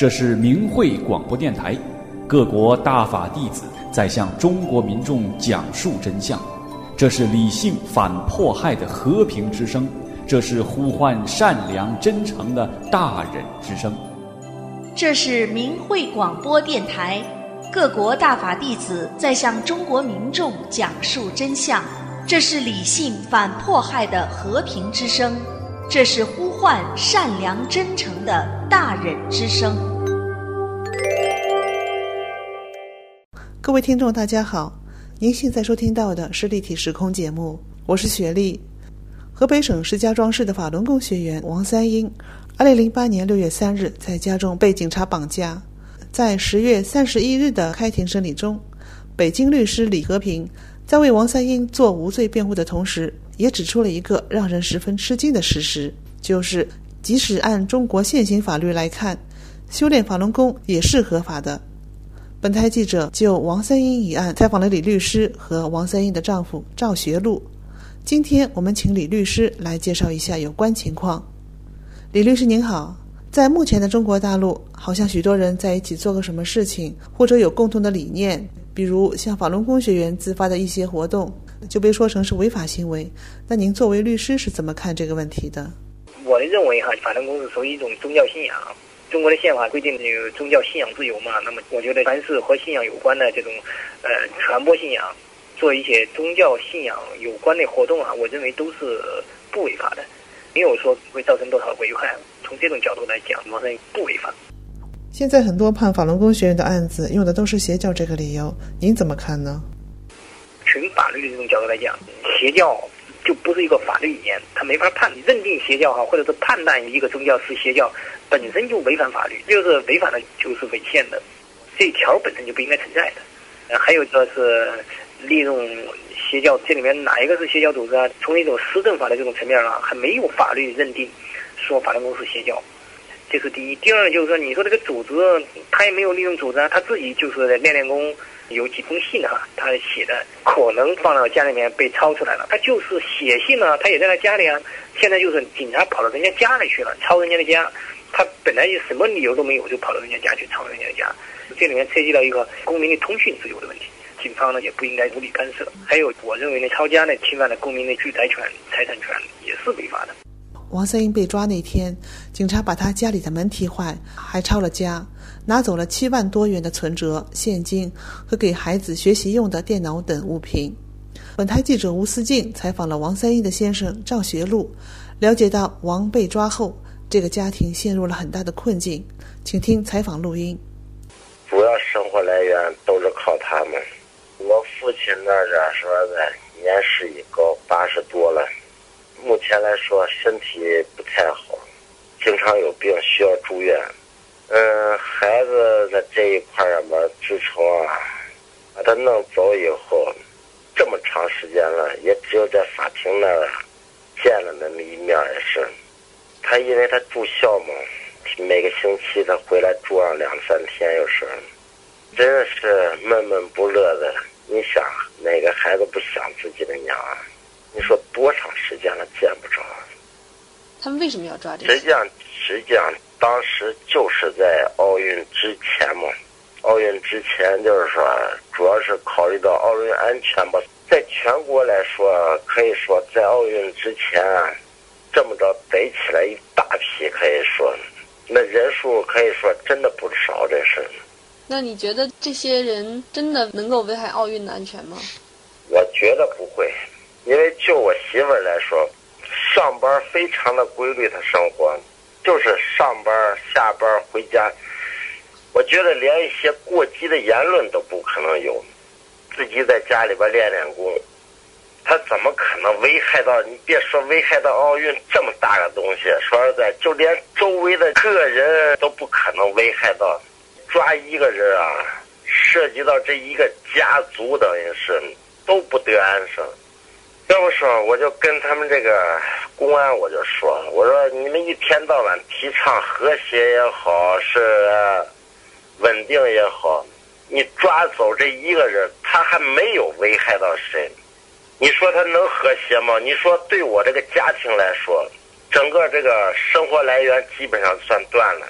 这是明慧广播电台，各国大法弟子在向中国民众讲述真相。这是理性反迫害的和平之声，这是呼唤善良真诚的大忍之声。 这是明慧广播电台，各国大法弟子在向中国民众讲述真相。这是理性反迫害的和平之声，这是呼唤善良真诚的大忍之声。 各位听众大家好，您现在收听到的是立体时空节目，我是雪莉。河北省石家庄市的法轮功学员王三英2008年6月3日在家中被警察绑架。在10月31日的开庭审理中，北京律师李和平在为王三英做无罪辩护的同时，也指出了一个让人十分吃惊的事实，就是即使按中国现行法律来看，修炼法轮功也是合法的。本台记者就王三英一案采访了李律师和王三英的丈夫赵学禄。今天我们请李律师来介绍一下有关情况。李律师您好，在目前的中国大陆，好像许多人在一起做个什么事情，或者有共同的理念，比如像法轮功学员自发的一些活动，就被说成是违法行为。那您作为律师是怎么看这个问题的？ 我认为法轮功是属于一种宗教信仰。中国的宪法规定有宗教信仰自由嘛，那么我觉得凡是和信仰有关的这种传播信仰，做一些宗教信仰有关的活动我认为都是不违法的，没有说会造成多少危害。从这种角度来讲，我认为不违法。 现在很多判法轮功学员的案子用的都是邪教这个理由，您怎么看呢？ 从法律的这种角度来讲，邪教就不是一个法律语言，它没法认定邪教或者是判断一个宗教是邪教，本身就违反法律，就是违反的就是违宪的，这一条本身就不应该存在的。还有就是利用邪教，这里面哪一个是邪教组织从一种施政法的这种层面还没有法律认定说法轮功是邪教，这是第一。第二就是说，你说这个组织他也没有利用组织他自己就是练功，有几封信他写的可能放到家里面被抄出来了，他就是写信他也在他家里现在就是警察跑到人家家里去了，抄人家的家，他本来什么理由都没有，就跑到人家家去抄人家的家，这里面涉及到一个公民的通讯自由的问题，警方也不应该无理干涉。还有我认为抄家侵犯了公民的居宅权、财产权，也是违法的。 王三英被抓那天，警察把他家里的门踢坏，还抄了家，拿走了7万多元的存折、现金和给孩子学习用的电脑等物品。本台记者吴思静采访了王三英的先生赵学禄，了解到王被抓后，这个家庭陷入了很大的困境，请听采访录音。 主要生活来源都是靠他们。我父亲那儿说的年事已高，80多了，目前来说身体不太好，经常有病需要住院。孩子的这一块支撑把他弄走以后，这么长时间了，也只有在法庭那儿见了那么一面也是。他因为他住校嘛，每个星期他回来住上2-3天，有时候真的是闷闷不乐的。你想哪个孩子不想自己的娘你说多长时间了见不着？ 他们为什么要抓这个？ 实际上当时就是在奥运之前嘛，奥运之前就是说主要是考虑到奥运安全吧。在全国来说，可以说在奥运之前这么着逮起来一大批，可以说那人数可以说真的不少，这是。 那你觉得这些人真的能够危害奥运的安全吗？ 我觉得不会，因为就我媳妇儿来说，上班非常的规律，她生活就是上班下班回家，我觉得连一些过激的言论都不可能有。自己在家里边练功，他怎么可能危害到，你别说危害到奥运这么大个东西，说实在就连周围的个人都不可能危害到。抓一个人涉及到这一个家族，等于是都不得安生。要不说我就跟他们这个公安我就说，我说你们一天到晚提倡和谐也好，是稳定也好，你抓走这一个人，他还没有危害到谁，你说他能和谐吗？你说对我这个家庭来说，整个这个生活来源基本上算断了。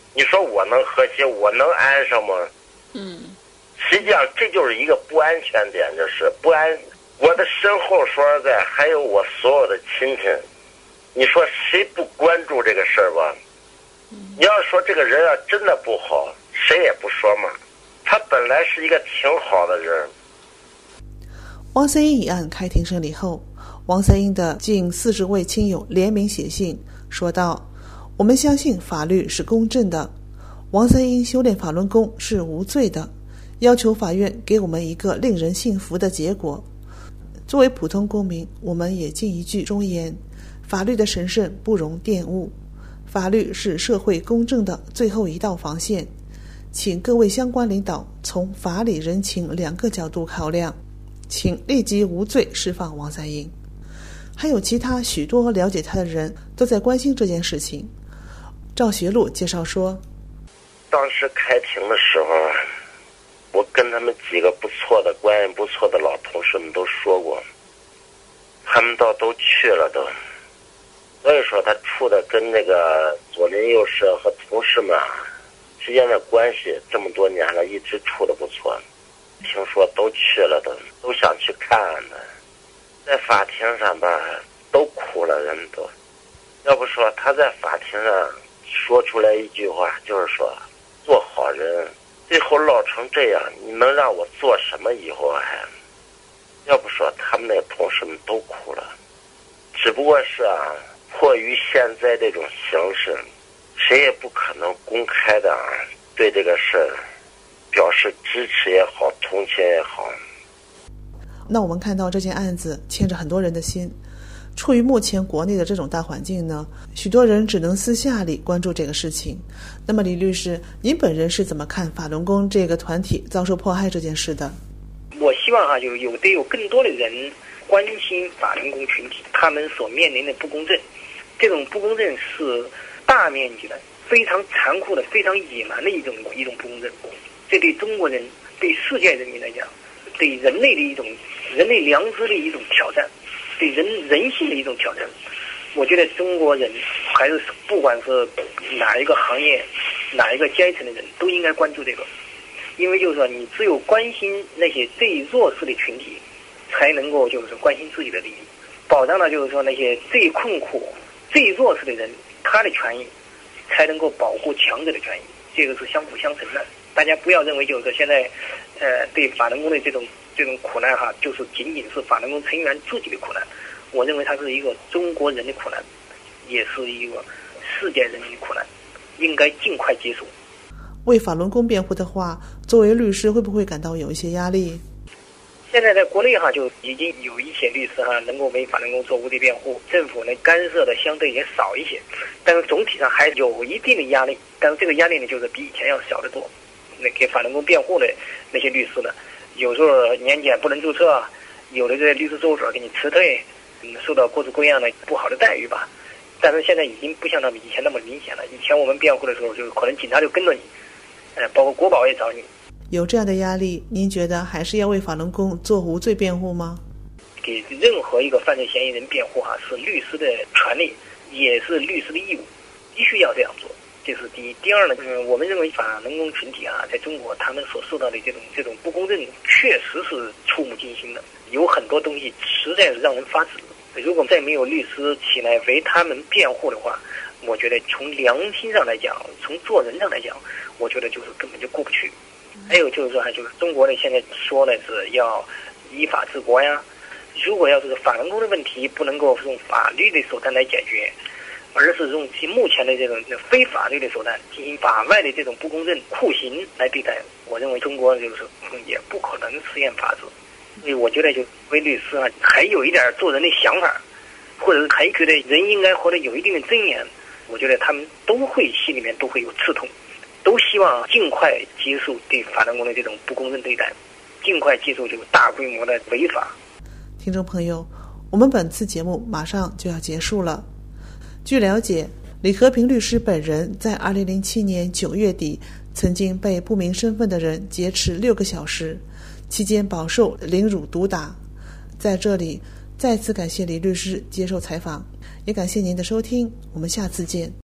你说我能和谐，我能安上吗？实际上这就是一个不安全点，就是不安。我的身后说实在还有我所有的亲戚，你说谁不关注这个事儿吧？你要说这个人要真的不好，谁也不说嘛。他本来是一个挺好的人。 汪三英一案开庭审理后，汪三英的近40位亲友联名写信说道：我们相信法律是公正的，汪三英修炼法轮功是无罪的，要求法院给我们一个令人信服的结果。作为普通公民，我们也尽一句忠言，法律的神圣不容玷污，法律是社会公正的最后一道防线，请各位相关领导从法理人情2个角度考量，请立即无罪释放汪三英。还有其他许多了解他的人都在关心这件事情。赵学禄介绍说， 当时开庭的时候，我跟他们几个不错的关系不错的老同事们都说过，他们都去了都。所以说他处的跟那个左邻右舍和同事们之间的关系这么多年了，一直处的不错。听说都去了都想去看的，在法庭上吧都哭了，人都。要不说他在法庭上说出来一句话，就是说做好人，最后落成这样，你能让我做什么以后还？要不说他们那个同事们都哭了，只不过是迫于现在这种形势，谁也不可能公开的对这个事儿表示支持也好，同情也好。 那我们看到这件案子牵着很多人的心，处于目前国内的这种大环境呢，许多人只能私下里关注这个事情。那么李律师，您本人是怎么看法轮功这个团体遭受迫害这件事的？ 我希望有更多的人关心法轮功群体他们所面临的不公正，这种不公正是大面积的、非常残酷的、非常野蛮的一种不公正。这对中国人、对世界人民来讲，对人类良知的一种挑战，对人性的一种挑战。我觉得中国人还是不管是哪一个行业、哪一个阶层的人，都应该关注这个。因为就是说，你只有关心那些最弱势的群体，才能够就是关心自己的利益，保障了就是说那些最困苦、最弱势的人他的权益，才能够保护强者的权益。这个是相辅相成的。大家不要认为就是说现在，对法轮功的这种苦难就是仅仅是法轮功成员自己的苦难。我认为它是一个中国人的苦难，也是一个世界人民的苦难，应该尽快结束。 为法轮功辩护的话，作为律师会不会感到有一些压力？ 现在在国内就已经有一些律师能够为法轮功做无罪辩护，政府呢干涉的相对也少一些，但是总体上还有一定的压力。但是这个压力呢，就是比以前要小得多。那给法轮功辩护的那些律师呢，有时候年检不能注册，有的这些律师事务所给你辞退，受到各种各样的不好的待遇吧。但是现在已经不像他们以前那么明显了。以前我们辩护的时候，就可能警察就跟着你，包括国保也找你。 有这样的压力，您觉得还是要为法轮功做无罪辩护吗？ 给任何一个犯罪嫌疑人辩护是律师的权利，也是律师的义务，必须要这样做。这是第一。第二呢，我们认为法轮功群体在中国他们所受到的这种不公正，确实是触目惊心的。有很多东西实在是让人发指。如果再没有律师起来为他们辩护的话，我觉得从良心上来讲，从做人上来讲，我觉得就是根本就过不去。还有就是说，就是中国呢现在说的是要依法治国呀。如果要是法轮功的问题不能够用法律的手段来解决，而是用目前的这种非法律的手段进行法外的这种不公正酷刑来对待，我认为中国就是也不可能实现法治。所以我觉得就为律师还有一点做人的想法，或者是还觉得人应该活得有一定的尊严，我觉得他们都会心里面都会有刺痛，都希望尽快结束对法轮功的这种不公正对待，尽快结束这个大规模的违法。 听众朋友，我们本次节目马上就要结束了。据了解，李和平律师本人在2007年9月底曾经被不明身份的人劫持6个小时，期间饱受凌辱毒打。在这里再次感谢李律师接受采访，也感谢您的收听，我们下次见。